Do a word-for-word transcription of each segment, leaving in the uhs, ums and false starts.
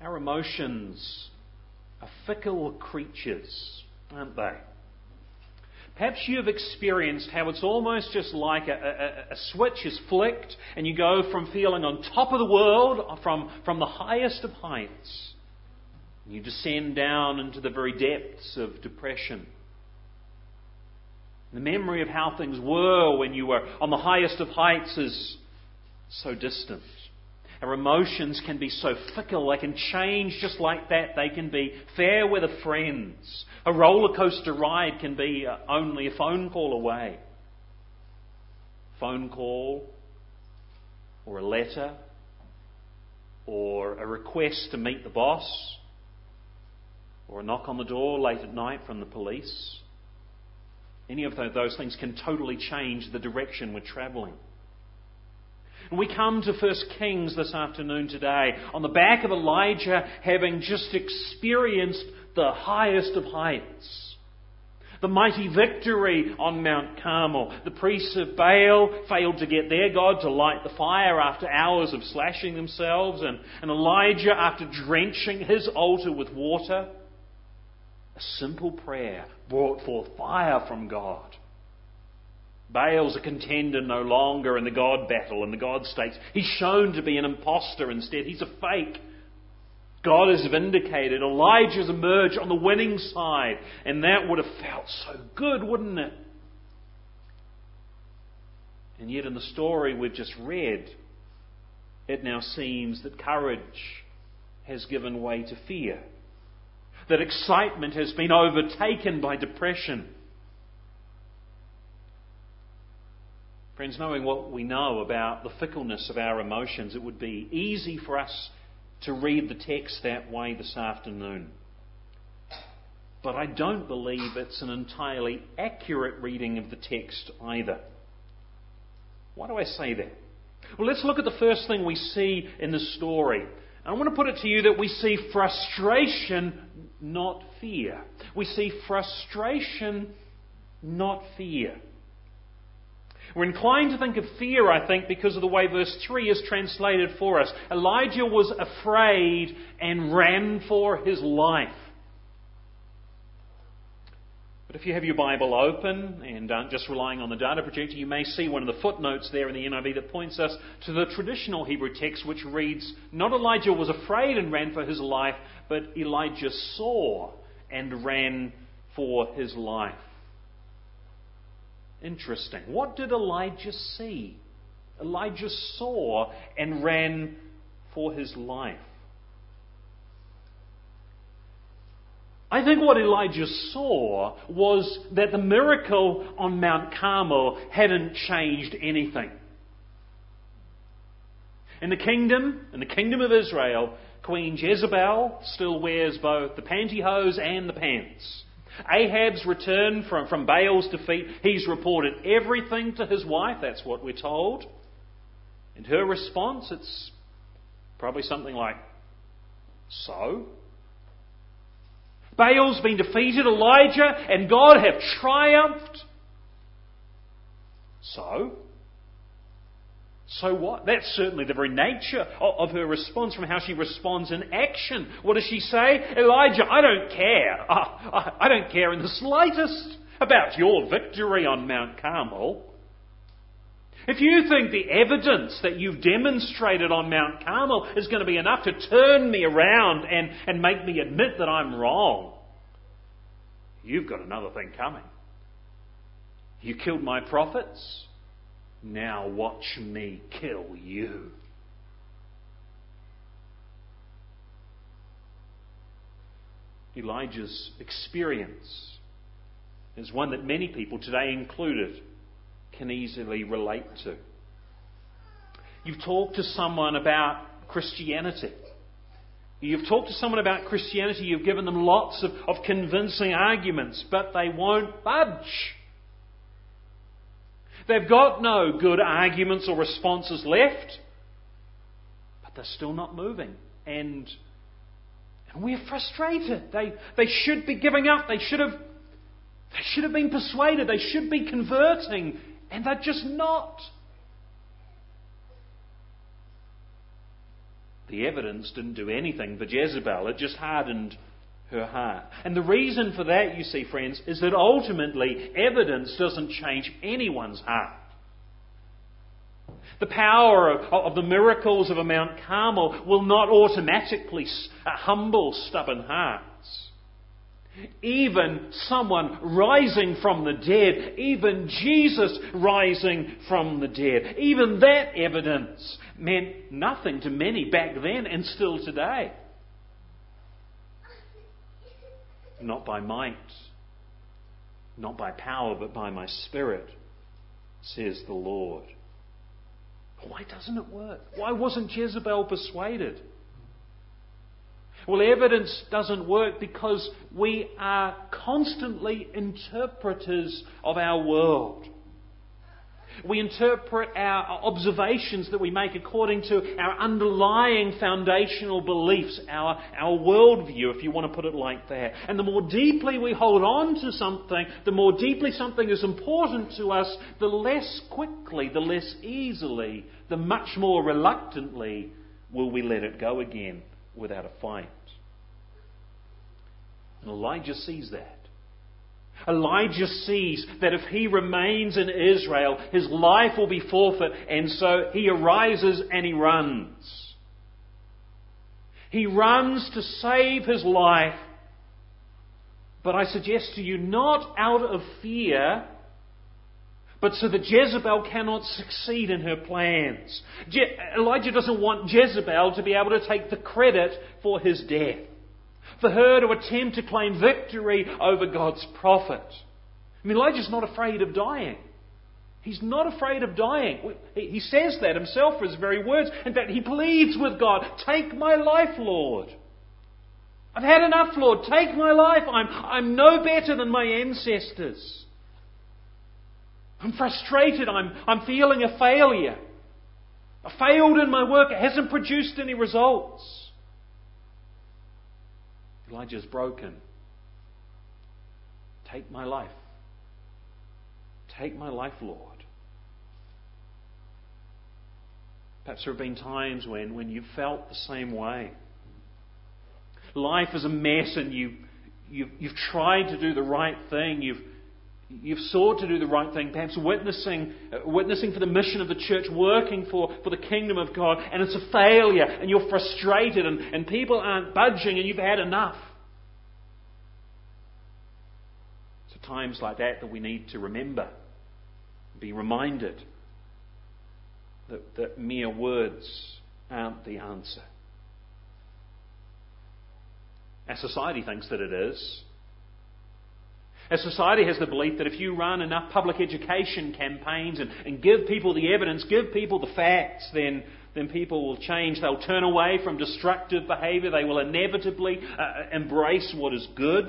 Our emotions are fickle creatures, aren't they? Perhaps you've experienced how it's almost just like a, a, a switch is flicked and you go from feeling on top of the world, from, from the highest of heights, and you descend down into the very depths of depression. The memory of how things were when you were on the highest of heights is so distant. Our emotions can be so fickle. They can change just like that. They can be fair weather friends. A roller coaster ride can be uh, only a phone call away. Phone call, or a letter, or a request to meet the boss, or a knock on the door late at night from the police. Any of those things can totally change the direction we're travelling. And we come to First Kings this afternoon today on the back of Elijah having just experienced the highest of heights. The mighty victory on Mount Carmel. The priests of Baal failed to get their God to light the fire after hours of slashing themselves. And, and Elijah, after drenching his altar with water, a simple prayer brought forth fire from God. Baal's a contender no longer in the God battle and the God stakes. He's shown to be an imposter instead. He's a fake. God is vindicated. Elijah's emerged on the winning side. And that would have felt so good, wouldn't it? And yet in the story we've just read, it now seems that courage has given way to fear. That excitement has been overtaken by depression. Friends, knowing what we know about the fickleness of our emotions, it would be easy for us to read the text that way this afternoon. But I don't believe it's an entirely accurate reading of the text either. Why do I say that? Well, let's look at the first thing we see in the story. I want to put it to you that we see frustration, not fear. We see frustration, not fear. We're inclined to think of fear, I think, because of the way verse three is translated for us. Elijah was afraid and ran for his life. But if you have your Bible open and aren't just relying on the data projector, you may see one of the footnotes there in the N I V that points us to the traditional Hebrew text, which reads, not Elijah was afraid and ran for his life, but Elijah saw and ran for his life. Interesting. What did Elijah see? Elijah saw and ran for his life. I think what Elijah saw was that the miracle on Mount Carmel hadn't changed anything. In the kingdom, in the kingdom of Israel, Queen Jezebel still wears both the pantyhose and the pants. Ahab's return from, from Baal's defeat, he's reported everything to his wife, that's what we're told. And her response, it's probably something like, so? Baal's been defeated, Elijah and God have triumphed. So? So what? That's certainly the very nature of her response from how she responds in action. What does she say? Elijah, I don't care. I don't care in the slightest about your victory on Mount Carmel. If you think the evidence that you've demonstrated on Mount Carmel is going to be enough to turn me around and, and make me admit that I'm wrong, you've got another thing coming. You killed my prophets. Now watch me kill you. Elijah's experience is one that many people, today included, can easily relate to. You've talked to someone about Christianity. You've talked to someone about Christianity, you've given them lots of, of convincing arguments, but they won't budge. They've got no good arguments or responses left, but they're still not moving. And, and we're frustrated. They, they should be giving up. They should have, they should have been persuaded. They should be converting. And they're just not. the evidence didn't do anything for Jezebel. It just hardened her heart. And the reason for that, you see, friends, is that ultimately evidence doesn't change anyone's heart. The power of, of the miracles of a Mount Carmel will not automatically humble stubborn hearts. Even someone rising from the dead, even Jesus rising from the dead, even that evidence meant nothing to many back then and still today. Not by might, not by power, but by my Spirit, says the Lord. Why doesn't it work? Why wasn't Jezebel persuaded? Well, evidence doesn't work because we are constantly interpreters of our world. We interpret our observations that we make according to our underlying foundational beliefs, our, our worldview, if you want to put it like that. And the more deeply we hold on to something, the more deeply something is important to us, the less quickly, the less easily, the much more reluctantly will we let it go again without a fight. And Elijah sees that. Elijah sees that if he remains in Israel, his life will be forfeit, and so he arises and he runs. He runs to save his life, but I suggest to you, not out of fear, but so that Jezebel cannot succeed in her plans. Je- Elijah doesn't want Jezebel to be able to take the credit for his death, for her to attempt to claim victory over God's prophet. I mean, Elijah's not afraid of dying. He's not afraid of dying. He says that himself for his very words. In fact, he pleads with God, "Take my life, Lord. I've had enough, Lord. Take my life. I'm, I'm no better than my ancestors. I'm frustrated. I'm, I'm feeling a failure. I failed in my work. It hasn't produced any results." Elijah's broken. "Take my life. Take my life, Lord." Perhaps there have been times when, when you've felt the same way. Life is a mess and you, you've, you've tried to do the right thing. You've, you've sought to do the right thing, perhaps witnessing, uh, witnessing for the mission of the church, working for, for the kingdom of God, and it's a failure and you're frustrated and, and people aren't budging and you've had enough. It's at times like that that we need to remember, be reminded that, that mere words aren't the answer. Our society thinks that it is. Our society has the belief that if you run enough public education campaigns and, and give people the evidence, give people the facts, then, then people will change. They'll turn away from destructive behaviour. They will inevitably uh, embrace what is good.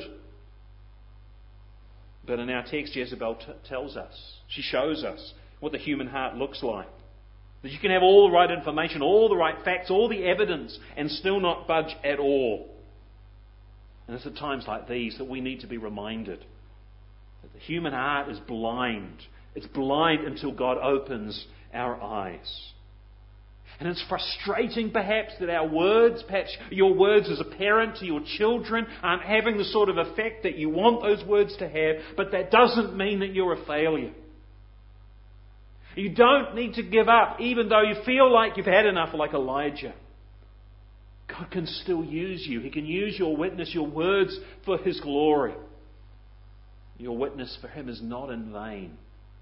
But in our text, Jezebel t- tells us, she shows us what the human heart looks like. That you can have all the right information, all the right facts, all the evidence, and still not budge at all. And it's at times like these that we need to be reminded that the human heart is blind. It's blind until God opens our eyes. And it's frustrating perhaps that our words, perhaps your words as a parent to your children, aren't having the sort of effect that you want those words to have, but that doesn't mean that you're a failure. You don't need to give up, even though you feel like you've had enough, like Elijah. God can still use you. He can use your witness, your words, for His glory. Your witness for Him is not in vain.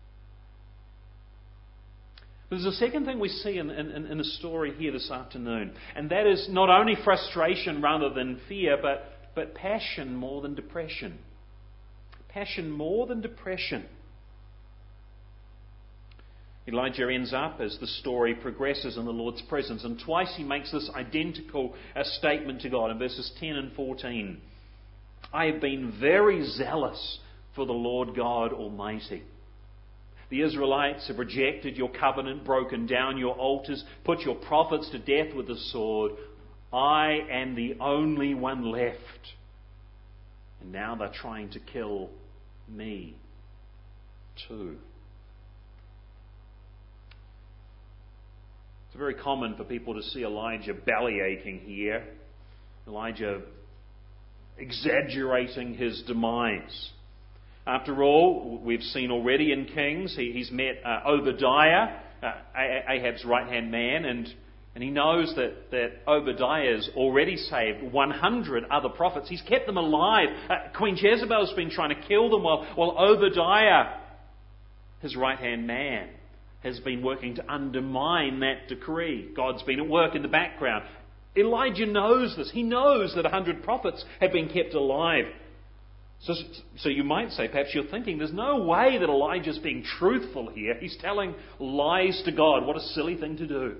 There's a second thing we see in, in, in the story here this afternoon, and that is not only frustration rather than fear, but, but passion more than depression. Passion more than depression. Elijah ends up, as the story progresses, in the Lord's presence, and twice he makes this identical uh, statement to God in verses ten and fourteen. "I have been very zealous for the Lord God Almighty. The Israelites have rejected your covenant, broken down your altars, put your prophets to death with the sword. I am the only one left. And now they're trying to kill me too." It's very common for people to see Elijah bellyaching here. Elijah exaggerating his demise. After all, we've seen already in Kings, he, he's met uh, Obadiah, uh, Ahab's right-hand man, and, and he knows that, that Obadiah has already saved one hundred other prophets. He's kept them alive. Uh, Queen Jezebel's been trying to kill them while, while Obadiah, his right-hand man, has been working to undermine that decree. God's been at work in the background. Elijah knows this. He knows that a hundred prophets have been kept alive. So, so you might say, perhaps you're thinking, there's no way that Elijah's being truthful here. He's telling lies to God. What a silly thing to do.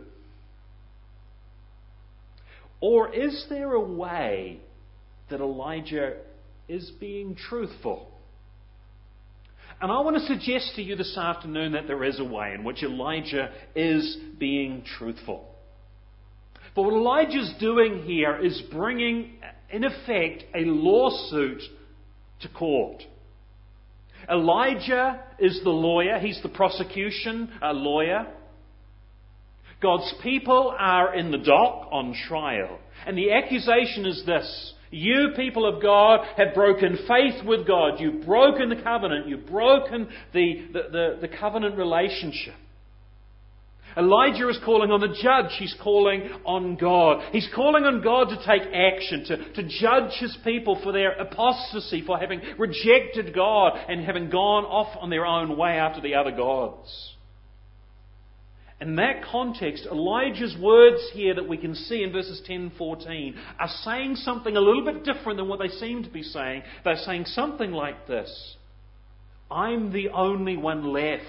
Or is there a way that Elijah is being truthful? And I want to suggest to you this afternoon that there is a way in which Elijah is being truthful. But what Elijah's doing here is bringing, in effect, a lawsuit to court. Elijah is the lawyer. He's the prosecution a lawyer. God's people are in the dock on trial. And the accusation is this: you, people of God, have broken faith with God. You've broken the covenant. You've broken the, the, the, the covenant relationship. Elijah is calling on the judge. He's calling on God. He's calling on God to take action, to, to judge His people for their apostasy, for having rejected God and having gone off on their own way after the other gods. In that context, Elijah's words here that we can see in verses ten and fourteen are saying something a little bit different than what they seem to be saying. They're saying something like this: I'm the only one left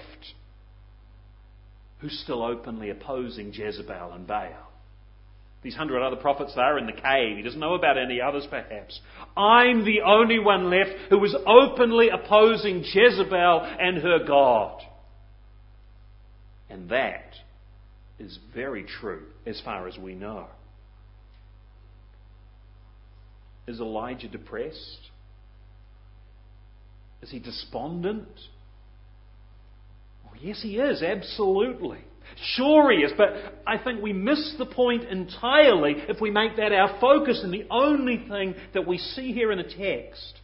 who's still openly opposing Jezebel and Baal. These hundred other prophets there in the cave. He doesn't know about any others perhaps. I'm the only one left who is openly opposing Jezebel and her God. And that is very true as far as we know. Is Elijah depressed? Is he despondent? Well, yes, he is, absolutely. Sure he is, but I think we miss the point entirely if we make that our focus and the only thing that we see here in the text.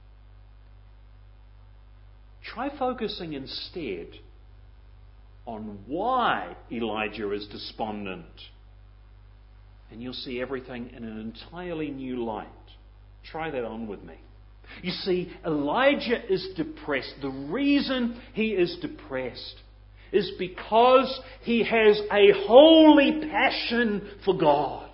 Try focusing instead on why Elijah is despondent. And you'll see everything in an entirely new light. Try that on with me. You see, Elijah is depressed. The reason he is depressed is because he has a holy passion for God.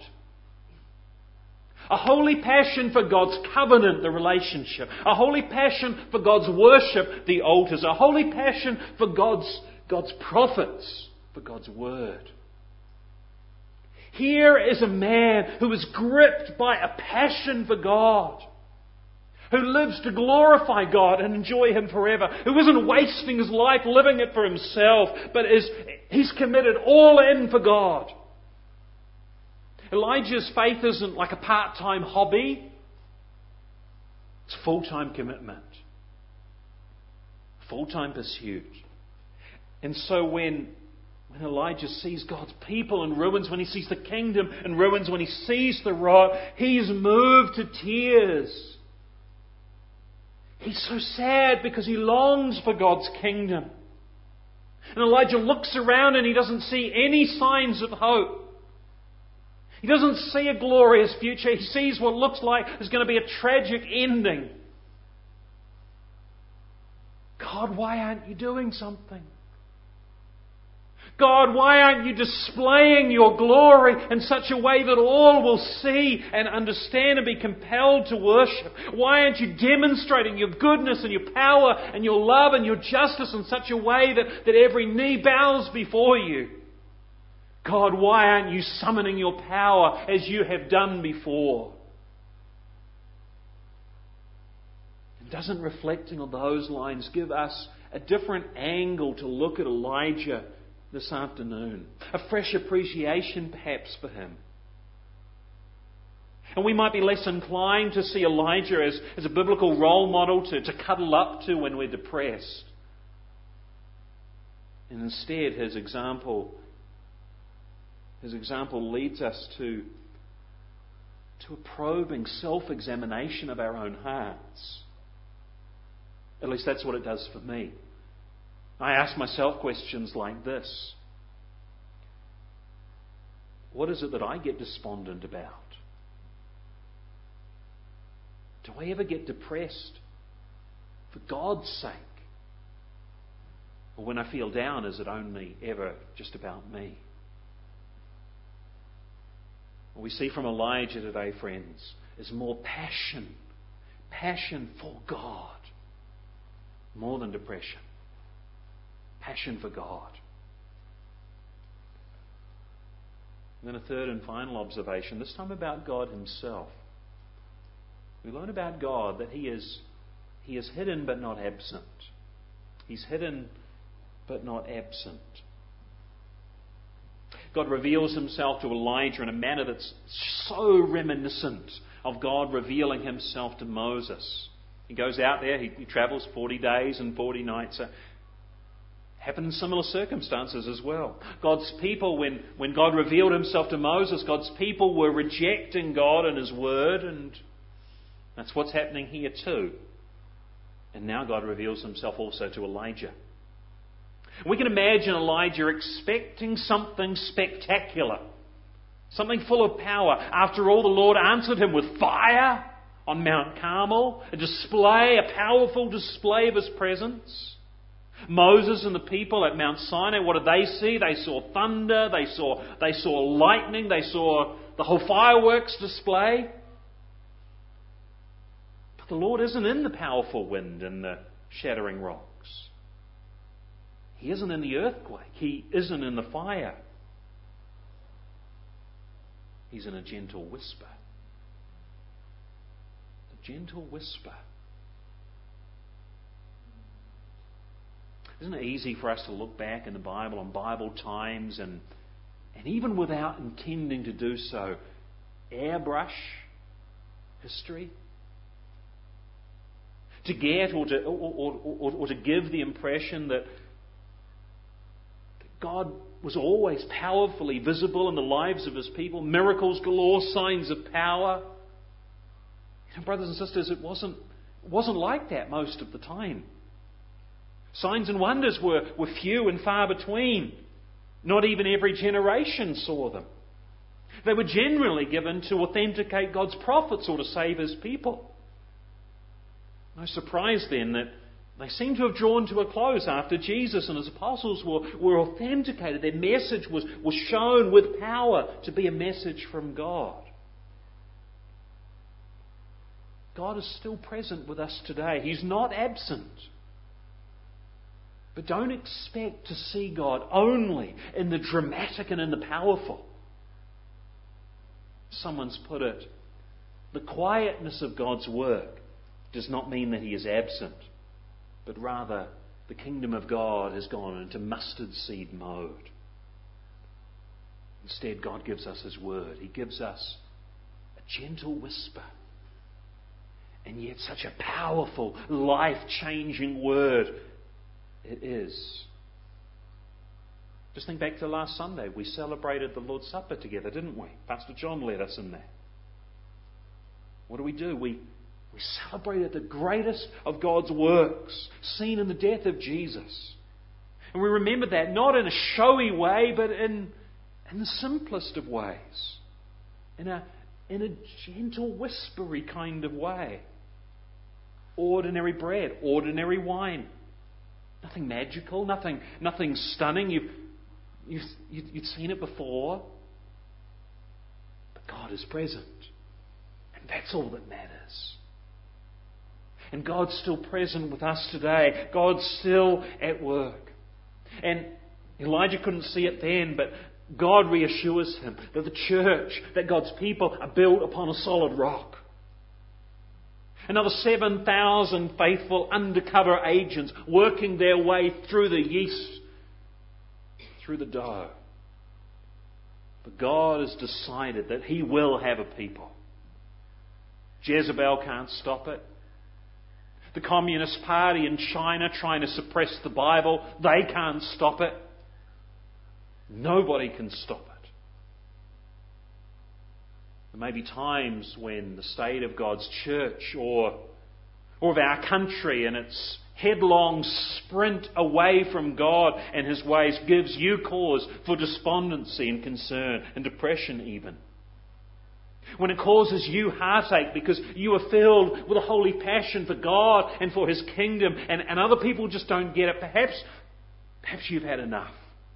A holy passion for God's covenant, the relationship. A holy passion for God's worship, the altars. A holy passion for God's God's prophets, for God's word. Here is a man who is gripped by a passion for God, who lives to glorify God and enjoy Him forever, who isn't wasting his life living it for himself, but is he's committed all in for God. Elijah's faith isn't like a part-time hobby. It's a full-time commitment. Full-time pursuit. And so when, when Elijah sees God's people in ruins, when he sees the kingdom in ruins, when he sees the rock, he's moved to tears. He's so sad because he longs for God's kingdom. And Elijah looks around and he doesn't see any signs of hope. He doesn't see a glorious future. He sees what looks like is going to be a tragic ending. God, why aren't you doing something? God, why aren't you displaying your glory in such a way that all will see and understand and be compelled to worship? Why aren't you demonstrating your goodness and your power and your love and your justice in such a way that, that every knee bows before you? God, why aren't you summoning your power as you have done before? And doesn't reflecting on those lines give us a different angle to look at Elijah this afternoon? A fresh appreciation perhaps for him. And we might be less inclined to see Elijah as, as a biblical role model to, to cuddle up to when we're depressed. And instead his example His example leads us to, to a probing self-examination of our own hearts. At least that's what it does for me. I ask myself questions like this. What is it that I get despondent about? Do I ever get depressed for God's sake? Or when I feel down, is it only ever just about me? What we see from Elijah today, friends, is more passion. Passion for God. More than depression. Passion for God. And then a third and final observation, this time about God Himself. We learn about God that He is, He is hidden but not absent. He's hidden but not absent. God reveals Himself to Elijah in a manner that's so reminiscent of God revealing Himself to Moses. He goes out there, he, he travels forty days and forty nights. Uh, happened in similar circumstances as well. God's people, when, when God revealed Himself to Moses, God's people were rejecting God and His Word, and that's what's happening here too. And now God reveals Himself also to Elijah. We can imagine Elijah expecting something spectacular, something full of power. After all, the Lord answered him with fire on Mount Carmel, a display, a powerful display of His presence. Moses and the people at Mount Sinai, what did they see? They saw thunder, they saw, they saw lightning, they saw the whole fireworks display. But the Lord isn't in the powerful wind and the shattering rocks. He isn't in the earthquake. He isn't in the fire. He's in a gentle whisper. A gentle whisper. Isn't it easy for us to look back in the Bible on Bible times and, and even without intending to do so, airbrush history? To get or to, or, or, or, or to give the impression that God was always powerfully visible in the lives of His people. Miracles galore, signs of power. You know, brothers and sisters, it wasn't, it wasn't like that most of the time. Signs and wonders were, were few and far between. Not even every generation saw them. They were generally given to authenticate God's prophets or to save His people. No surprise then that they seem to have drawn to a close after Jesus and His apostles were, were authenticated. Their message was, was shown with power to be a message from God. God is still present with us today. He's not absent. But don't expect to see God only in the dramatic and in the powerful. Someone's put it, the quietness of God's work does not mean that He is absent, but rather the kingdom of God has gone into mustard seed mode. Instead, God gives us His word. He gives us a gentle whisper, and yet such a powerful, life-changing word it is. Just think back to last Sunday. We celebrated the Lord's Supper together, didn't we? Pastor John led us in that. What do we do? We We celebrated the greatest of God's works seen in the death of Jesus. And we remember that not in a showy way, but in, in the simplest of ways. In a, in a gentle, whispery kind of way. Ordinary bread, ordinary wine. Nothing magical, nothing, nothing stunning. You've, you've, you've seen it before. But God is present. And that's all that matters. And God's still present with us today. God's still at work. And Elijah couldn't see it then, but God reassures him that the church, that God's people are built upon a solid rock. Another seven thousand faithful undercover agents working their way through the yeast, through the dough. But God has decided that He will have a people. Jezebel can't stop it. The Communist Party in China trying to suppress the Bible, they can't stop it. Nobody can stop it. There may be times when the state of God's church or, or of our country and its headlong sprint away from God and His ways gives you cause for despondency and concern and depression even. When it causes you heartache because you are filled with a holy passion for God and for His kingdom and, and other people just don't get it. Perhaps, perhaps you've had enough.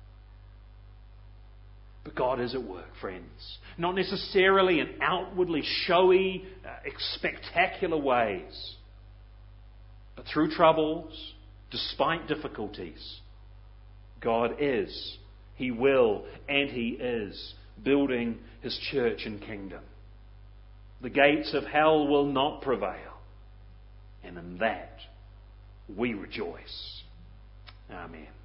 But God is at work, friends. Not necessarily in outwardly showy, uh, spectacular ways. But through troubles, despite difficulties, God is, He will, and He is building His church and kingdom. The gates of hell will not prevail. And in that, we rejoice. Amen.